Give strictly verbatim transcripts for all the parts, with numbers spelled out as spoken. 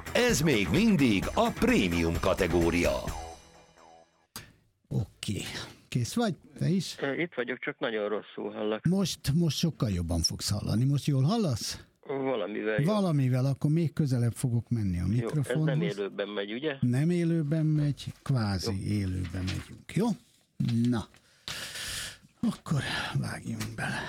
Ez még mindig a prémium kategória. Oké. Okay. Kész vagy? Te is? Itt vagyok, csak nagyon rosszul hallak. Most, most sokkal jobban fogsz hallani. Most jól hallasz? Valamivel. Valamivel, akkor még közelebb fogok menni a mikrofonhoz. Jó, ez nem élőben megy, ugye? Nem élőben megy, kvázi jó. Élőben megyünk, jó? Na, akkor vágjunk bele.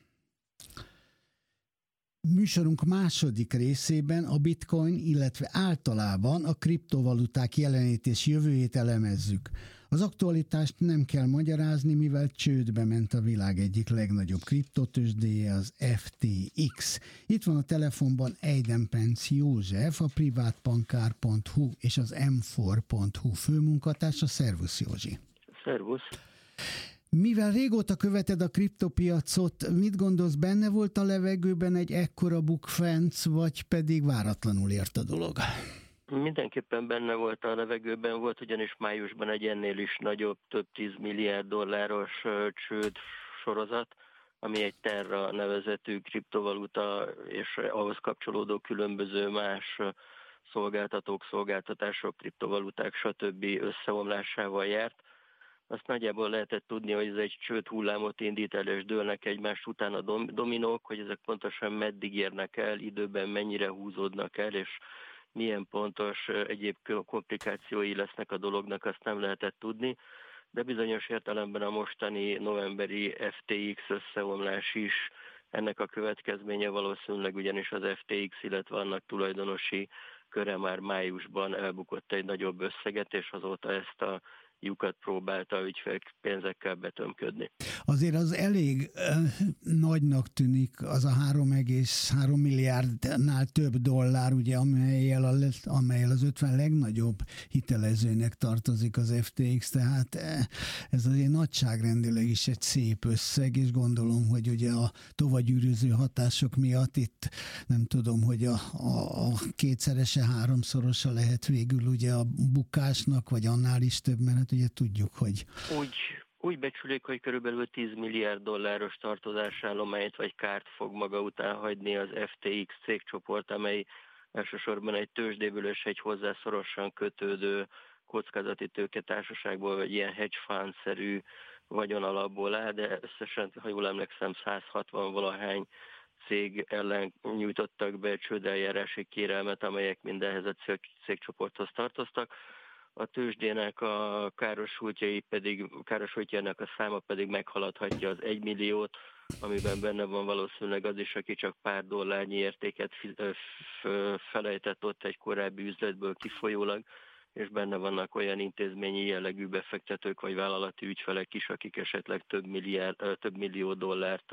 Műsorunk második részében a bitcoin, illetve általában a kriptovaluták jelenét és jövőjét elemezzük. Az aktualitást nem kell magyarázni, mivel csődbe ment a világ egyik legnagyobb kriptotőzsdéje, az ef té iksz. Itt van a telefonban Eidenpenz József, a privátbankár pont hu és az em négy pont hu főmunkatársa. Szervusz, Józsi! Szervusz! Mivel régóta követed a kriptopiacot, mit gondolsz, benne volt a levegőben egy ekkora bukfenc, vagy pedig váratlanul ért a dolog? Mindenképpen benne volt a levegőben, volt ugyanis májusban egy ennél is nagyobb, több tíz milliárd dolláros csőd sorozat, ami egy Terra nevezetű kriptovaluta és ahhoz kapcsolódó különböző más szolgáltatók, szolgáltatások, kriptovaluták, stb. Összeomlásával járt. Azt nagyjából lehetett tudni, hogy ez egy csőd hullámot indít el, és dőlnek egymást után a dominók, hogy ezek pontosan meddig érnek el, időben mennyire húzódnak el, és milyen pontos egyéb komplikációi lesznek a dolognak, azt nem lehetett tudni. De bizonyos értelemben a mostani novemberi ef té iksz összeomlás is ennek a következménye, valószínűleg ugyanis az ef té iksz, illetve annak tulajdonosi köre már májusban elbukott egy nagyobb összeget, és azóta ezt a lyukat próbálta a ügyfélpénzekkel betömködni. Azért az elég uh, nagynak tűnik az a három egész három milliárdnál több dollár, ugye, amelyel, a, amelyel az ötven legnagyobb hitelezőnek tartozik az ef té iksz, tehát ez azért nagyságrendileg is egy szép összeg, és gondolom, hogy ugye a tovagyűrűző hatások miatt itt nem tudom, hogy a, a, a kétszerese, háromszorosa lehet végül ugye a bukásnak, vagy annál is több, mert ugye tudjuk, hogy... Úgy, úgy becsülik, hogy körülbelül tíz milliárd dolláros tartozásállományt vagy kárt fog maga után hagyni az ef té iksz cégcsoport, amely elsősorban egy tőzsdéből és egy hozzá szorosan kötődő kockázati tőketársaságból, vagy ilyen hedge fund-szerű vagyonalapból áll, de összesen, ha jól emlékszem, száz hatvan valahány cég ellen nyújtottak be csődeljárási kérelmet, amelyek mindenhez a cégcsoporthoz tartoztak. A tőzsdének a károsultjai pedig, károsultjának a száma pedig meghaladhatja az egy milliót, amiben benne van valószínűleg az is, aki csak pár dollárnyi értéket felejtett ott egy korábbi üzletből kifolyólag, és benne vannak olyan intézményi jellegű befektetők vagy vállalati ügyfelek is, akik esetleg több, milliárd, több millió dollárt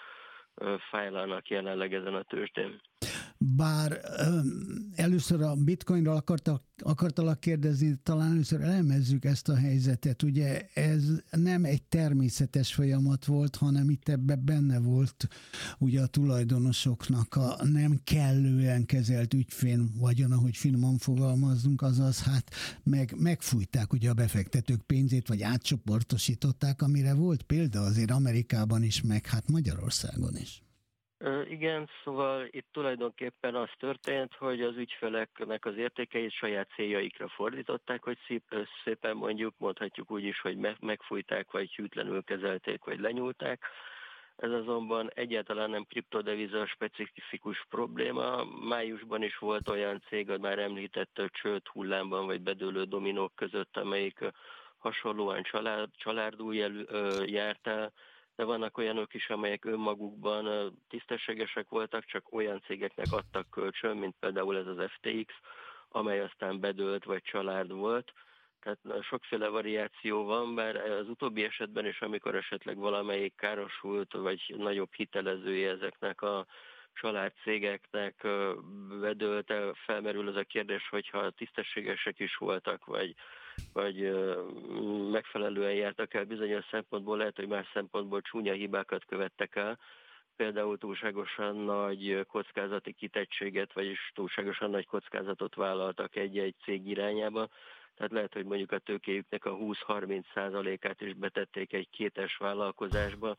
fájlalnak jelenleg ezen a tőzsdén. Bár először a bitcoinról akartak, akartalak kérdezni, talán először elemezzük ezt a helyzetet. Ugye ez nem egy természetes folyamat volt, hanem itt ebben benne volt ugye a tulajdonosoknak a nem kellően kezelt ügyfén vagyon, ahogy finoman fogalmazzunk, azaz hát meg, megfújták ugye a befektetők pénzét, vagy átcsoportosították, amire volt példa azért Amerikában is, meg hát Magyarországon is. Igen, szóval itt tulajdonképpen az történt, hogy az ügyfeleknek az értékeit saját céljaikra fordították, hogy szép, szépen mondjuk, mondhatjuk úgy is, hogy megfújták, vagy hűtlenül kezelték, vagy lenyúlták. Ez azonban egyáltalán nem kriptodeviza specifikus probléma. Májusban is volt olyan cég, a már említett csőd hullámban, vagy bedőlő dominók között, amelyik hasonlóan család, családul járt el, de vannak olyanok is, amelyek önmagukban tisztességesek voltak, csak olyan cégeknek adtak kölcsön, mint például ez az ef té iksz, amely aztán bedőlt vagy család volt. Tehát sokféle variáció van, bár az utóbbi esetben is, amikor esetleg valamelyik károsult, vagy nagyobb hitelezője ezeknek a család cégeknek bedőlt, felmerül az a kérdés, hogyha tisztességesek is voltak, vagy, vagy megfelelően jártak el bizonyos szempontból, lehet, hogy más szempontból csúnya hibákat követtek el, például túlságosan nagy kockázati kitettséget, vagyis túlságosan nagy kockázatot vállaltak egy-egy cég irányába, tehát lehet, hogy mondjuk a tőkéjüknek a húsz-harminc százalékát is betették egy kétes vállalkozásba,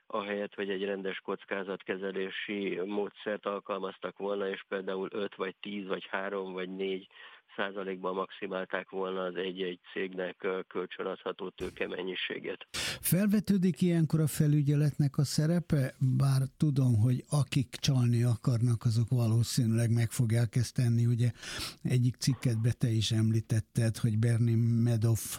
ahelyett, hogy egy rendes kockázatkezelési módszert alkalmaztak volna, és például öt vagy tíz vagy három vagy négy százalékban maximálták volna az egy-egy cégnek kölcsönadható tőkemennyiséget. Felvetődik ilyenkor a felügyeletnek a szerepe, bár tudom, hogy akik csalni akarnak, azok valószínűleg meg fogják ezt tenni. Ugye egyik cikketbe te is említetted, hogy Bernie Madoff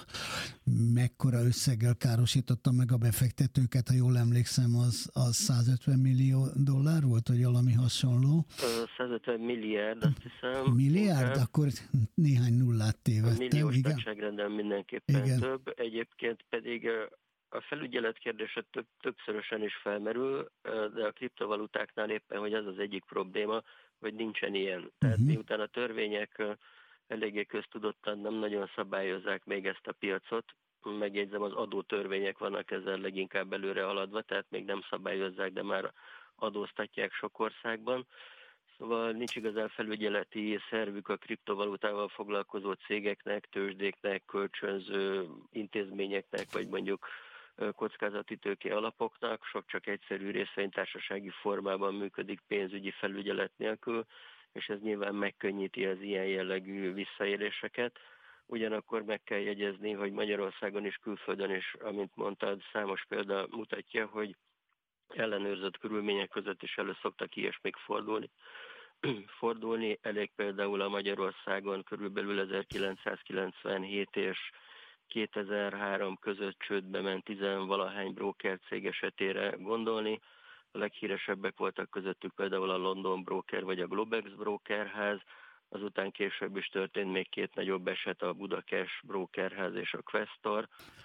mekkora összeggel károsította meg a befektetőket, ha jól emlékszem, az, az százötven millió dollár volt, vagy valami hasonló. százötven milliárd, azt hiszem. Milliárd? Inkább. Akkor néhány nullát tévedtem. Milliós igen. nagyságrenden mindenképpen Igen. több. Egyébként pedig a felügyelet kérdése több, többszörösen is felmerül, de a kriptovalutáknál éppen, hogy az az egyik probléma, hogy nincsen ilyen. Tehát Uh-huh. miután a törvények eléggé köztudottan nem nagyon szabályozzák még ezt a piacot, megjegyzem, az adótörvények vannak ezzel leginkább előre haladva, tehát még nem szabályozzák, de már adóztatják sok országban. Szóval nincs igazán felügyeleti szervük a kriptovalutával foglalkozó cégeknek, tőzsdéknek, kölcsönző intézményeknek, vagy mondjuk kockázati tőke alapoknak, sok csak egyszerű részvénytársasági formában működik pénzügyi felügyelet nélkül, és ez nyilván megkönnyíti az ilyen jellegű visszaéléseket. Ugyanakkor meg kell jegyezni, hogy Magyarországon is, külföldön is, amint mondtad, számos példa mutatja, hogy ellenőrzött körülmények között is elő szoktak ilyesmik fordulni. fordulni. Elég például a Magyarországon körülbelül ezerkilencszázkilencvenhét és kétezer-három között csődbe ment tizenvalahány broker cég esetére gondolni. A leghíresebbek voltak közöttük például a London Broker vagy a Globex Brokerház, azután később is történt még két nagyobb eset, a Budakes Brokerház és a Questor.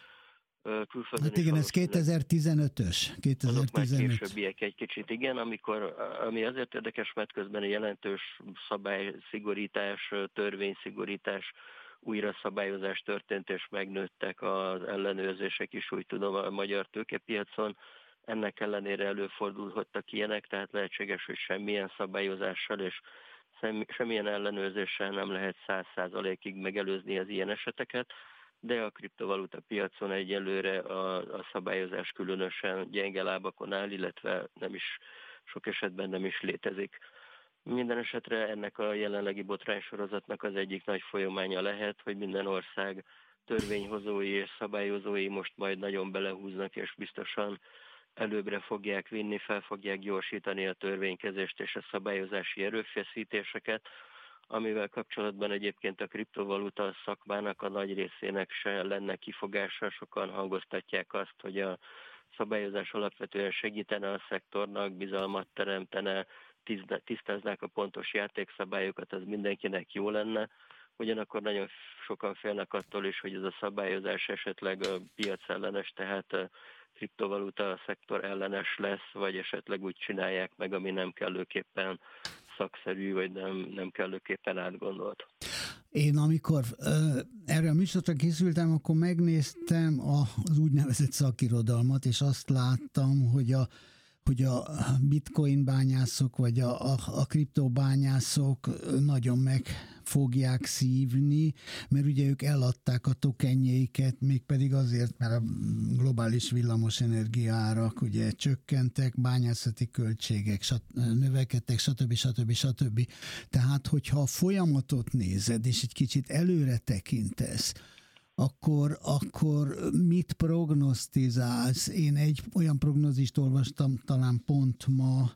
Külföldön hát igen, ez kétezer-tizenötös. Azok már kétezer-tizenöt. későbbiek egy kicsit, igen, amikor, ami azért érdekes, mert közben a jelentős szabályszigorítás, törvényszigorítás, újra szabályozás történt, és megnőttek az ellenőrzések is, úgy tudom, a magyar tőkepiacon. Ennek ellenére előfordulhattak ilyenek, tehát lehetséges, hogy semmilyen szabályozással és semmilyen ellenőrzéssel nem lehet száz százalékig megelőzni az ilyen eseteket, de a kriptovaluta piacon egyelőre a, a szabályozás különösen gyenge lábakon áll, illetve nem is, sok esetben nem is létezik. Minden esetre ennek a jelenlegi botránysorozatnak az egyik nagy folyamánya lehet, hogy minden ország törvényhozói és szabályozói most majd nagyon belehúznak, és biztosan előbbre fogják vinni, fel fogják gyorsítani a törvénykezést és a szabályozási erőfeszítéseket, amivel kapcsolatban egyébként a kriptovaluta szakmának a nagy részének se lenne kifogása. Sokan hangoztatják azt, hogy a szabályozás alapvetően segítene a szektornak, bizalmat teremtene, tisztáznák a pontos játékszabályokat, az mindenkinek jó lenne. Ugyanakkor nagyon sokan félnek attól is, hogy ez a szabályozás esetleg piacellenes, tehát kriptovaluta szektor ellenes lesz, vagy esetleg úgy csinálják meg, ami nem kellőképpen szakszerű, vagy nem, nem kellőképpen átgondolt. Én amikor uh, erre a műsorra készültem, akkor megnéztem az úgynevezett szakirodalmat, és azt láttam, hogy a hogy a bitcoin bányászok, vagy a, a, a kriptobányászok nagyon meg fogják szívni, mert ugye ők eladták a tokenjeiket, mégpedig azért, mert a globális villamosenergia árak ugye csökkentek, bányászati költségek növekedtek, stb. stb. stb. Tehát, hogyha a folyamatot nézed, és egy kicsit előre tekintesz, Akkor, akkor mit prognosztizálsz? Én egy olyan prognózist olvastam talán pont ma,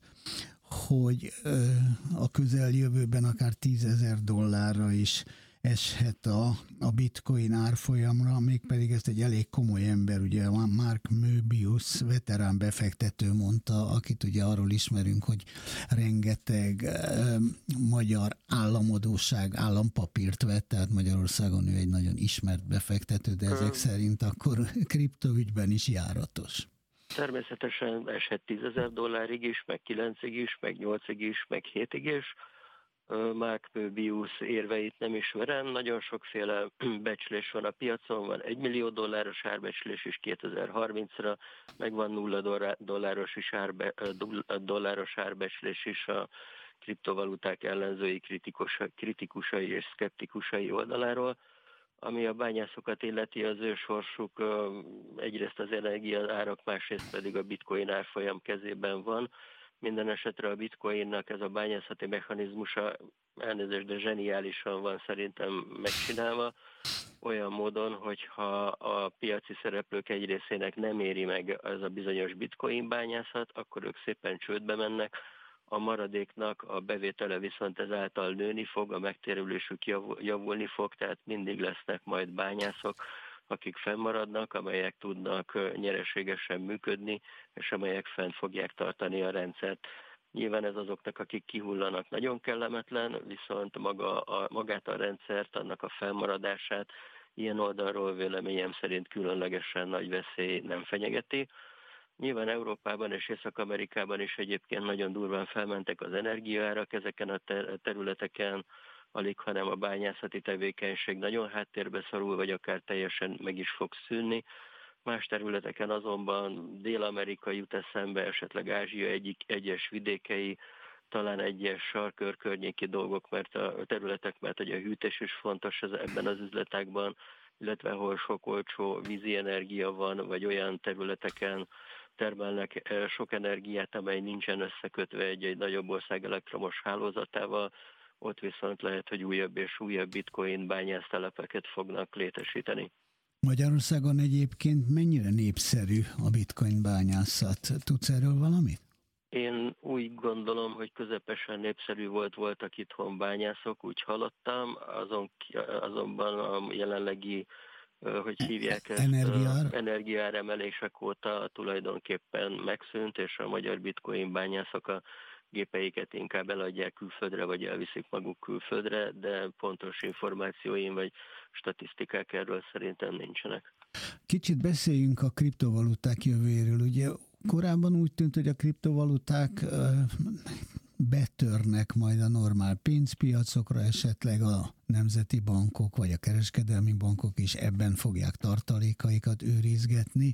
hogy a közeljövőben akár tízezer dollárra is eshet a, a bitcoin árfolyamra, mégpedig ezt egy elég komoly ember, ugye Mark Möbius, veterán befektető mondta, akit ugye arról ismerünk, hogy rengeteg eh, magyar államadósság, állampapírt vett, tehát Magyarországon ő egy nagyon ismert befektető, de ezek szerint akkor kriptoügyben is járatos. Természetesen esett tízezer dollárig is, meg kilencig is, meg nyolcig is, meg hétig is. Mark Möbius érveit nem ismerem, nagyon sokféle becslés van a piacon, van egy millió dolláros árbecslés is kétezer-harmincra, meg van nulla dolláros, is árbe, dolláros árbecslés is a kriptovaluták ellenzői, kritikus, kritikusai és szkeptikusai oldaláról. Ami a bányászokat illeti, az ő sorsuk egyrészt az energia árak, másrészt pedig a bitcoin árfolyam kezében van. Minden esetre a bitcoinnak ez a bányászati mechanizmusa, elnézést, de zseniálisan van szerintem megcsinálva, olyan módon, hogyha a piaci szereplők egy részének nem éri meg ez a bizonyos bitcoin bányászat, akkor ők szépen csődbe mennek, a maradéknak a bevétele viszont ezáltal nőni fog, a megtérülésük javulni fog, tehát mindig lesznek majd bányászok, akik fennmaradnak, amelyek tudnak nyereségesen működni, és amelyek fent fogják tartani a rendszert. Nyilván ez azoknak, akik kihullanak, nagyon kellemetlen, viszont maga a, magát a rendszert, annak a fennmaradását ilyen oldalról véleményem szerint különlegesen nagy veszély nem fenyegeti. Nyilván Európában és Észak-Amerikában is egyébként nagyon durván felmentek az energiaárak ezeken a területeken, alig, hanem a bányászati tevékenység nagyon háttérbe szorul, vagy akár teljesen meg is fog szűnni. Más területeken azonban Dél-Amerika jut eszembe, esetleg Ázsia egyik egyes vidékei, talán egyes sarkör környéki dolgok, mert a területek, mert ugye a hűtés is fontos ebben az üzletágban, illetve ahol sok olcsó vízi energia van, vagy olyan területeken termelnek sok energiát, amely nincsen összekötve egy-egy nagyobb ország elektromos hálózatával, ott viszont lehet, hogy újabb és újabb bitcoin bányásztelepeket fognak létesíteni. Magyarországon egyébként mennyire népszerű a bitcoin bányászat? Tudsz erről valamit? Én úgy gondolom, hogy közepesen népszerű volt, voltak itthon bányászok, úgy hallottam, azon, azonban a jelenlegi, hogy hívják ezt, Energiár? energiáremelések óta tulajdonképpen megszűnt, és a magyar bitcoin bányászok a gépeiket inkább eladják külföldre, vagy elviszik maguk külföldre, de pontos információim vagy statisztikák erről szerintem nincsenek. Kicsit beszéljünk a kriptovaluták jövőjéről. Ugye korábban úgy tűnt, hogy a kriptovaluták betörnek majd a normál pénzpiacokra, esetleg a nemzeti bankok vagy a kereskedelmi bankok is ebben fogják tartalékaikat őrizgetni.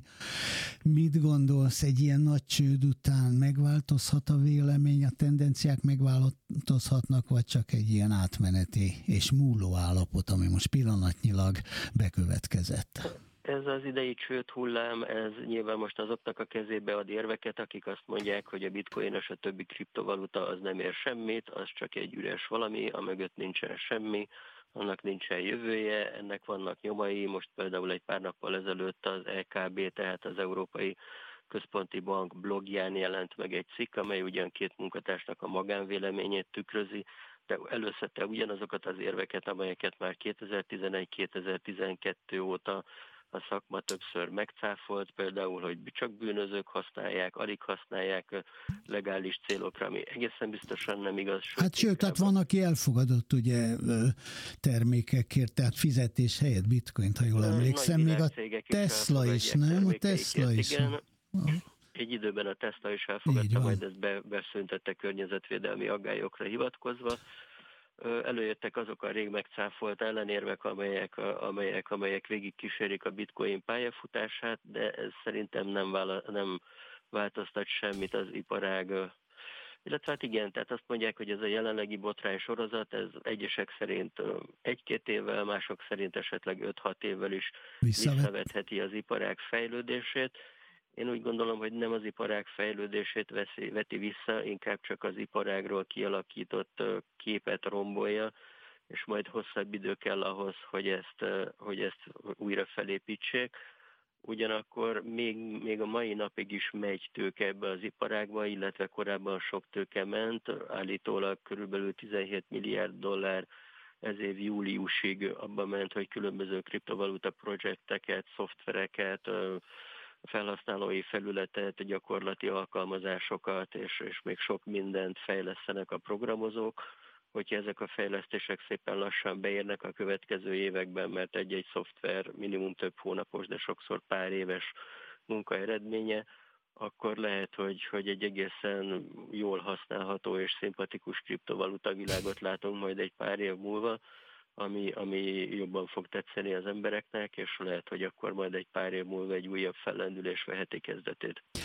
Mit gondolsz, egy ilyen nagy csőd után megváltozhat a vélemény, a tendenciák megváltozhatnak, vagy csak egy ilyen átmeneti és múló állapot, ami most pillanatnyilag bekövetkezett? Ez az idei csőd hullám, ez nyilván most azoknak a kezébe ad érveket, akik azt mondják, hogy a bitcoin és a többi kriptovaluta az nem ér semmit, az csak egy üres valami, amögött nincsen semmi, annak nincsen jövője, ennek vannak nyomai. Most például egy pár nappal ezelőtt az é ká bé, tehát az Európai Központi Bank blogján jelent meg egy cikk, amely ugyan két munkatársnak a magánvéleményét tükrözi, de előszette ugyanazokat az érveket, amelyeket már kétezer-tizenegy-kétezer-tizenkettő óta a szakma többször megcáfolt, például, hogy csak bűnözők használják, alig használják legális célokra, ami egészen biztosan nem igaz. Sőt, hát sőt, tehát van, aki elfogadott ugye termékekért, tehát fizetés helyett bitcoint, ha jól emlékszem, még a Tesla is, nem? A Tesla is. Igen. Egy időben a Tesla is elfogadta, majd ezt be, beszüntette környezetvédelmi aggályokra hivatkozva. Előjöttek azok a rég megcáfolt ellenérvek, amelyek, amelyek, amelyek végig kísérik a bitcoin pályafutását, de ez szerintem nem, vála, nem változtat semmit az iparág. Illetve hát igen, tehát azt mondják, hogy ez a jelenlegi botrány sorozat, ez egyesek szerint egy-két évvel, mások szerint esetleg öt-hat évvel is visszavetheti az iparág fejlődését. Én úgy gondolom, hogy nem az iparág fejlődését veszi, veti vissza, inkább csak az iparágról kialakított képet rombolja, és majd hosszabb idő kell ahhoz, hogy ezt, hogy ezt újra felépítsék. Ugyanakkor még, még a mai napig is megy tőke ebbe az iparágba, illetve korábban sok tőke ment, állítólag körülbelül tizenhét milliárd dollár ez év júliusig abba ment, hogy különböző kriptovaluta projekteket, szoftvereket, felhasználói felületet, gyakorlati alkalmazásokat, és, és még sok mindent fejlesztenek a programozók, hogyha ezek a fejlesztések szépen lassan beérnek a következő években, mert egy-egy szoftver minimum több hónapos, de sokszor pár éves munka eredménye, akkor lehet, hogy, hogy egy egészen jól használható és szimpatikus kriptovaluta világot látunk majd egy pár év múlva, Ami, ami jobban fog tetszeni az embereknek, és lehet, hogy akkor majd egy pár év múlva egy újabb fellendülés veheti kezdetét.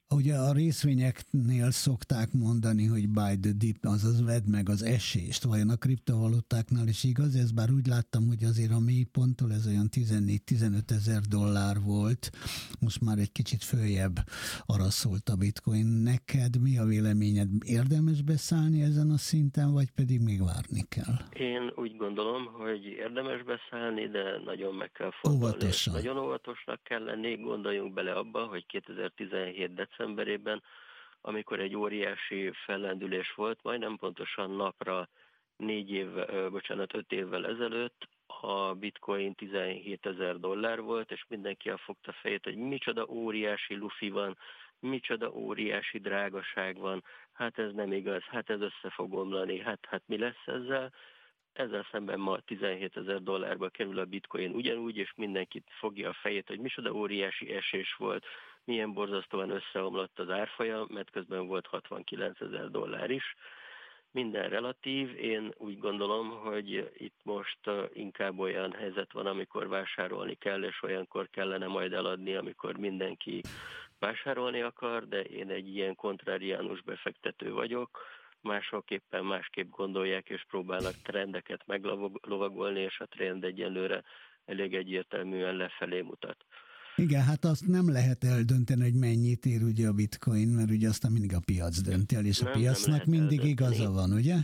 Ugye a részvényeknél szokták mondani, hogy buy the dip, azaz vedd meg az esést. Vajon a kriptovalutáknál is igaz? Ez bár úgy láttam, hogy azért a mélyponttól ez olyan tizennégy-tizenöt ezer dollár volt. Most már egy kicsit följebb araszolt a bitcoin. Neked mi a véleményed? Érdemes beszállni ezen a szinten, vagy pedig még várni kell? Én úgy gondolom, hogy érdemes beszállni, de nagyon meg kell fordulni. Óvatosan. Nagyon óvatosnak kell lenni. Gondoljunk bele abba, hogy kétezer-tizenhét decemberében, amikor egy óriási fellendülés volt, majdnem pontosan napra négy év, bocsánat, öt évvel ezelőtt a bitcoin tizenhét ezer dollár volt, és mindenki elfogta fejét, hogy micsoda óriási lufi van, micsoda óriási drágaság van, hát ez nem igaz, hát ez össze fog omlani, hát, hát mi lesz ezzel? Ezzel szemben ma tizenhét ezer dollárba kerül a bitcoin ugyanúgy, és mindenkit fogja a fejét, hogy micsoda óriási esés volt, milyen borzasztóan összeomlott az árfolyam, mert közben volt hatvankilenc ezer dollár is. Minden relatív, én úgy gondolom, hogy itt most inkább olyan helyzet van, amikor vásárolni kell, és olyankor kellene majd eladni, amikor mindenki vásárolni akar, de én egy ilyen kontráriánus befektető vagyok. Mások éppen másképp gondolják, és próbálnak trendeket meglovagolni, és a trend egyenlőre elég egyértelműen lefelé mutat. Igen, hát azt nem lehet eldönteni, hogy mennyit ér ugye a bitcoin, mert ugye aztán mindig a piac dönti el, és a nem, piacnak nem mindig eldönteni. igaza van, ugye?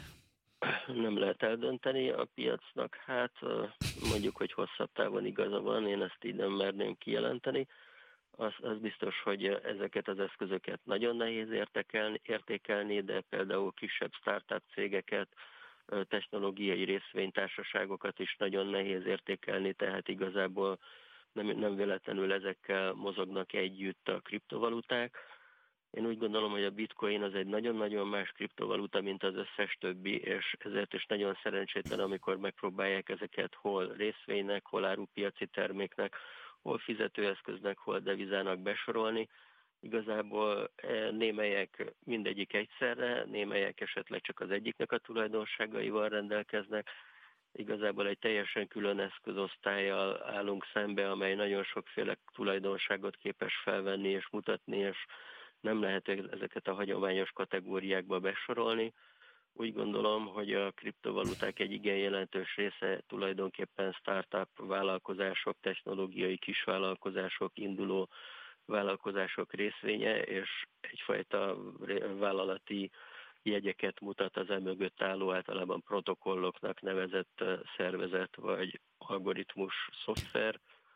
Nem lehet eldönteni a piacnak, hát mondjuk, hogy hosszabb távon igaza van, én ezt így nem merném kijelenteni. Az, az biztos, hogy ezeket az eszközöket nagyon nehéz értékelni, értékelni, de például kisebb startup cégeket, technológiai részvénytársaságokat is nagyon nehéz értékelni, tehát igazából nem, nem véletlenül ezekkel mozognak együtt a kriptovaluták. Én úgy gondolom, hogy a bitcoin az egy nagyon-nagyon más kriptovaluta, mint az összes többi, és ezért is nagyon szerencsétlen, amikor megpróbálják ezeket hol részvénynek, hol árupiaci terméknek, hol fizetőeszköznek, hol devizának besorolni. Igazából némelyek mindegyik egyszerre, némelyek esetleg csak az egyiknek a tulajdonságaival rendelkeznek. Igazából egy teljesen külön eszközosztállyal állunk szembe, amely nagyon sokféle tulajdonságot képes felvenni és mutatni, és nem lehet ezeket a hagyományos kategóriákba besorolni. Úgy gondolom, hogy a kriptovaluták egy igen jelentős része tulajdonképpen startup vállalkozások, technológiai kisvállalkozások, induló vállalkozások részvénye, és egyfajta vállalati jegyeket mutat az emögött álló általában protokolloknak nevezett szervezet vagy algoritmus szoftver,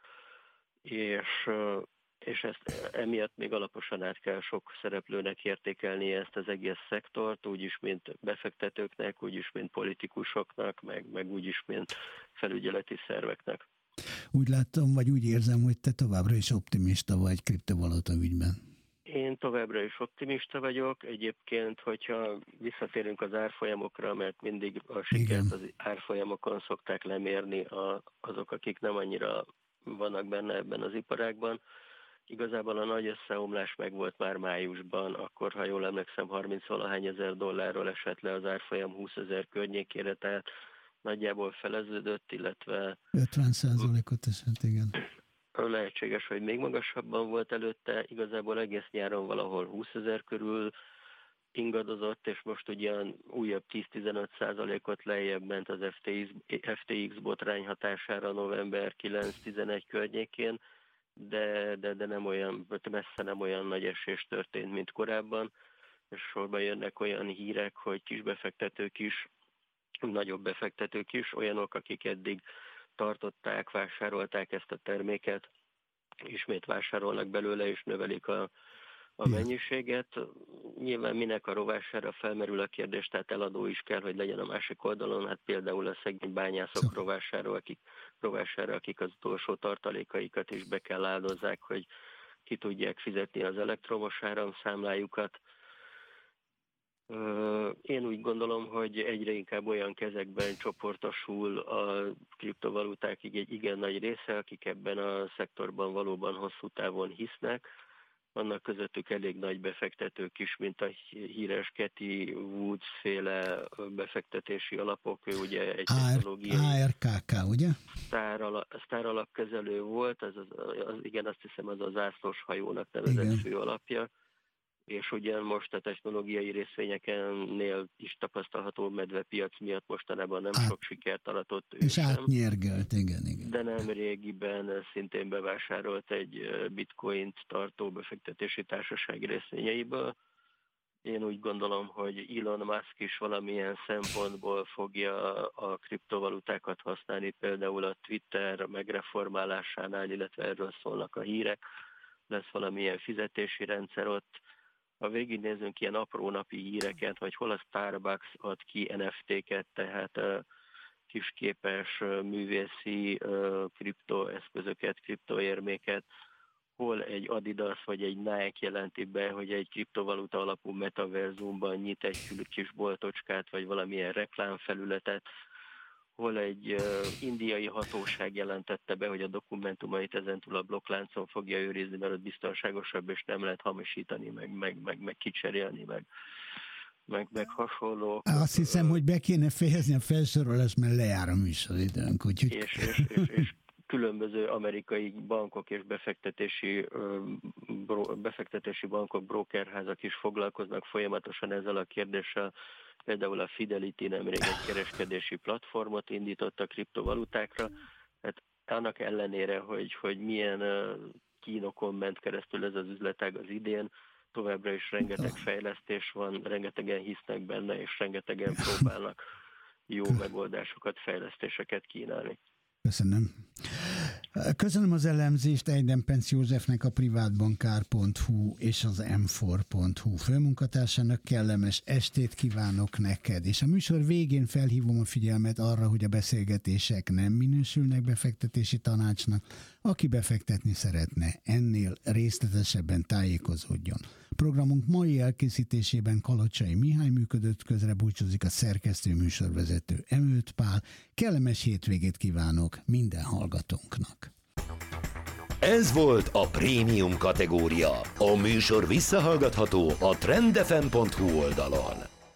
és és ezt emiatt még alaposan át kell sok szereplőnek értékelni ezt az egész szektort, úgyis, mint befektetőknek, úgyis, mint politikusoknak, meg, meg úgyis, mint felügyeleti szerveknek. Úgy látom, vagy úgy érzem, hogy te továbbra is optimista vagy kriptovaluta ügyben. Én továbbra is optimista vagyok. Egyébként, hogyha visszatérünk az árfolyamokra, mert mindig a sikert az árfolyamokon szokták lemérni a, azok, akik nem annyira vannak benne ebben az iparágban. Igazából a nagy összeomlás megvolt már májusban, akkor, ha jól emlékszem, harminc-valahány ezer dollárról esett le az árfolyam húszezer környékére, tehát nagyjából feleződött, illetve ötven százalékot esett, igen. Lehetséges, hogy még magasabban volt előtte, igazából egész nyáron valahol húszezer körül ingadozott, és most ugyan újabb tíz-tizenöt százalékot lejjebb ment az ef té iksz, ef té iksz botrány hatására november kilenc-tizenegy környékén, de, de, de nem olyan, messze nem olyan nagy esés történt, mint korábban, és sorban jönnek olyan hírek, hogy kisbefektetők is, nagyobb befektetők is, olyanok, akik eddig tartották, vásárolták ezt a terméket, ismét vásárolnak belőle, és növelik a, a mennyiséget. Nyilván minek a rovására felmerül a kérdés, tehát eladó is kell, hogy legyen a másik oldalon, hát például a szegény bányászok rovására, akik, rovására, akik az utolsó tartalékaikat is be kell áldozzák, hogy ki tudják fizetni az elektromos áramszámlájukat. Én úgy gondolom, hogy egyre inkább olyan kezekben csoportosul a kriptovaluták egy igen nagy része, akik ebben a szektorban valóban hosszú távon hisznek. Vannak közöttük elég nagy befektetők is, mint a híres Cathie Woods féle befektetési alapok. Ő ugye egy technológiai á er ká ká, ugye? Sztár alapkezelő volt, az, az, az, igen, azt hiszem az a zászlós hajónak nevezett fő alapja. és ugyan most a technológiai részvényeknél is tapasztalható medvepiac miatt mostanában nem Át, sok sikert aratott ő és sem. És átnyergelt, igen, igen. De nem régiben szintén bevásárolt egy bitcoint tartó befektetési társaság részvényeiből. Én úgy gondolom, hogy Elon Musk is valamilyen szempontból fogja a kriptovalutákat használni, például a Twitter megreformálásánál, illetve erről szólnak a hírek. Lesz valamilyen fizetési rendszer ott. Ha végignézünk ilyen apró napi híreket, vagy hol a Starbucks ad ki en ef té-ket, tehát kisképes művészi kriptoeszközöket, kriptoérméket, hol egy Adidas vagy egy Nike jelenti be, hogy egy kriptovaluta alapú metaverzumban nyit egy kis boltocskát, vagy valamilyen reklámfelületet, hol egy uh, indiai hatóság jelentette be, hogy a dokumentumait ezentúl a blokkláncon fogja őrizni, mert ott biztonságosabb, és nem lehet hamisítani, meg, meg, meg, meg kicserélni, meg, meg, meg hasonló. Azt hiszem, hogy be kéne fejezni a felsorolást, mert lejár a műsoridőnk. Úgyhogy... És, és, és, és különböző amerikai bankok és befektetési, befektetési bankok, brókerházak is foglalkoznak folyamatosan ezzel a kérdéssel. Például a Fidelity nemrég egy kereskedési platformot indított a kriptovalutákra. Hát annak ellenére, hogy, hogy milyen kínokon ment keresztül ez az üzletág az idén, továbbra is rengeteg fejlesztés van, rengetegen hisznek benne, és rengetegen próbálnak jó megoldásokat, fejlesztéseket kínálni. Köszönöm. Köszönöm az elemzést Eidenpenz Józsefnek, a privátbankár pont hu és az em négy pont hu főmunkatársának. Kellemes estét kívánok neked, és a műsor végén felhívom a figyelmet arra, hogy a beszélgetések nem minősülnek befektetési tanácsnak. Aki befektetni szeretne, ennél részletesebben tájékozódjon. Programunk mai elkészítésében Kalocsai Mihály működött, közre búcsúzik a szerkesztő műsorvezető Emőt Pál. Kellemes hétvégét kívánok minden hallgatónknak. Ez volt a prémium kategória. A műsor visszahallgatható a trend ef em pont hu oldalon.